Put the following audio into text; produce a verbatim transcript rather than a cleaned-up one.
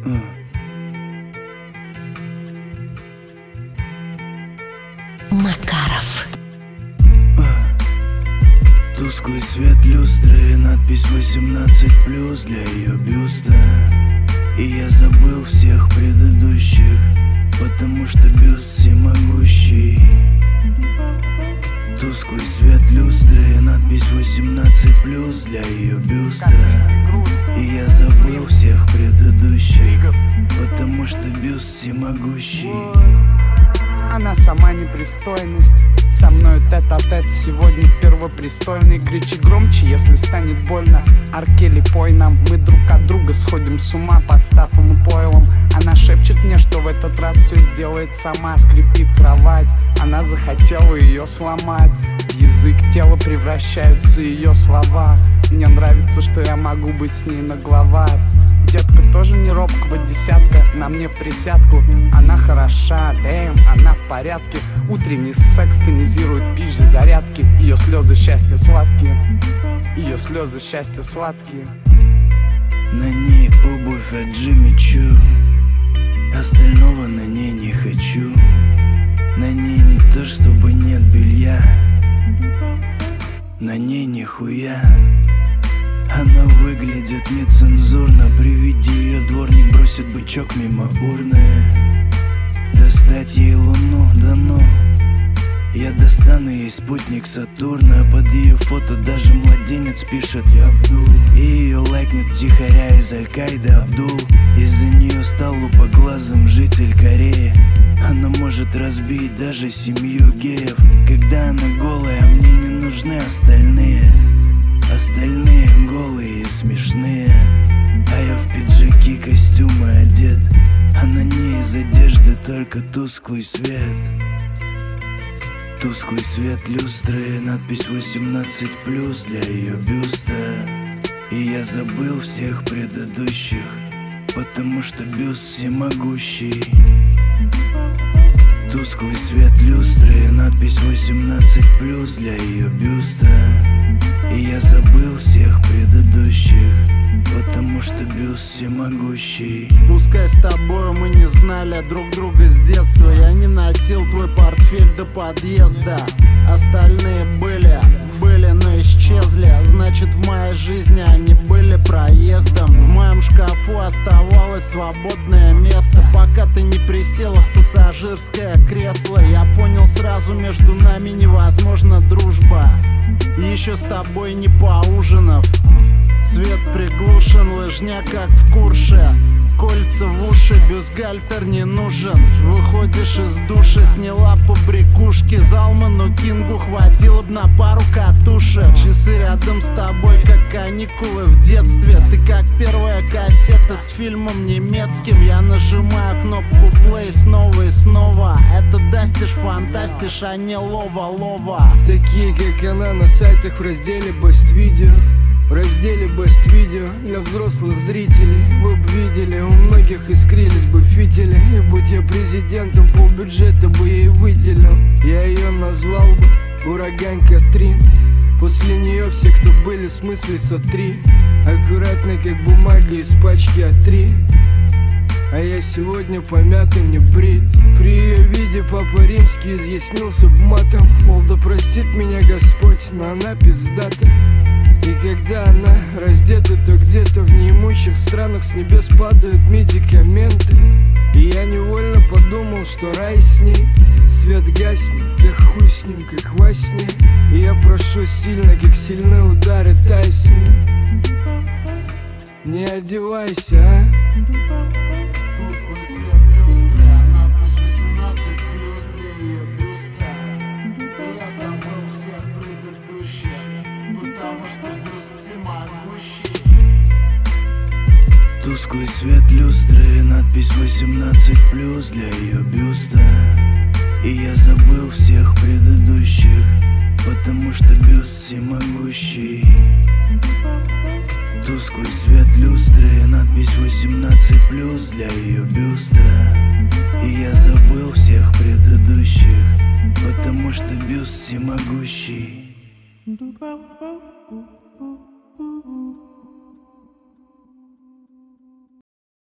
Макаров. Тусклый свет люстры, надпись восемнадцать плюс для ее бюста. И я забыл всех предыдущих, потому что бюст всемогущий. Тусклый свет люстры, надпись восемнадцать плюс для ее бюста. И я забыл всех предыдущих, потому что бюст всемогущий. Она сама непристойность. Со мною тет-а-тет сегодня в первопрестольной. Кричи громче, если станет больно. Аркели, пой нам. Мы друг от друга сходим с ума под стафом и пойлом. Она шепчет мне, что в этот раз все сделает сама. Скрипит кровать, она захотела ее сломать. В язык тела превращаются ее слова. Мне нравится, что я могу быть с ней нагловат. Детка тоже не робкого десятка, на мне в присядку. Она хороша, дэм, она в порядке. Утренний секс тонизирует пищи зарядки. Ее слезы счастья сладкие, ее слезы счастья сладкие. На ней обувь от Джимми Чу, остального на ней не хочу. На ней не то чтобы нет белья, на ней нихуя. Она выглядит нецензурно. При виде ее дворник бросит бычок мимо урны. Достать ей луну, да ну. Я достану ей спутник Сатурна. Под ее фото даже младенец пишет «Я Абдул». И ее лайкнет втихаря из Аль-Каиды Абдул. Из-за нее стал лупоглазым житель Кореи. Она может разбить даже семью геев. Когда она голая, мне не нужны остальные. Остальные голые и смешные. А я в пиджаки, костюмы одет. А на ней из одежды только тусклый свет. Тусклый свет люстры, надпись восемнадцать плюс для ее бюста. И я забыл всех предыдущих, потому что бюст всемогущий. Тусклый свет люстры, надпись восемнадцать плюс для ее бюста. И я забыл всех предыдущих, потому что бюст всемогущий. Пускай с тобой мы не знали друг друга с детства. Я не носил твой портфель до подъезда. Остальные были, были, но исчезли. Значит, в моей жизни они были проездом. В моем шкафу оставалось свободное место, пока ты не присела в пассажирское кресло. Я понял сразу, между нами невозможна дружба. Еще с тобой не поужинав. Свет приглушен, лыжня как в Курше. Кольца в уши, бюстгальтер не нужен. Выходишь из душа, сняла побрякушки. Залману Кингу хватило б на пару катушек. Часы рядом с тобой, как каникулы в детстве. Ты как первая кассета с фильмом немецким. Я нажимаю кнопку play снова и снова. Это дастишь, фантастиш, а не лова-лова. Такие как она на сайтах в разделе Best Video. В разделе Best Video для взрослых зрителей. Вы б видели, у многих искрились бы фитили. И будь я президентом, полбюджета бы ей выделил. Я ее назвал бы Ураганка три. После нее все, кто были, в смысле сотри. Аккуратно, как бумаги из пачки а три. А я сегодня помятый, не брит. При ее виде Папа Римский изъяснился б матом. Мол, да простит меня Господь, но она пиздата. И когда она раздета, то где-то в неимущих странах с небес падают медикаменты. И я невольно подумал, что рай с ней. Свет гаснет, да хуй с ним, как во сне. И я прошу сильно, как сильны удары Тайсона. Не одевайся, а? Тусклый свет люстры, надпись восемнадцать плюс для ее бюста. И я забыл всех предыдущих, потому что бюст всемогущий. Тусклый свет люстры, надпись восемнадцать плюс для ее бюста. И я забыл всех предыдущих, потому что бюст всемогущий. Тусклый свет люстры, надпись восемнадцать плюс для ее бюста. И я забыл всех предыдущих, потому что бюст всемогущий. Ду-бау-бау-бау-бау.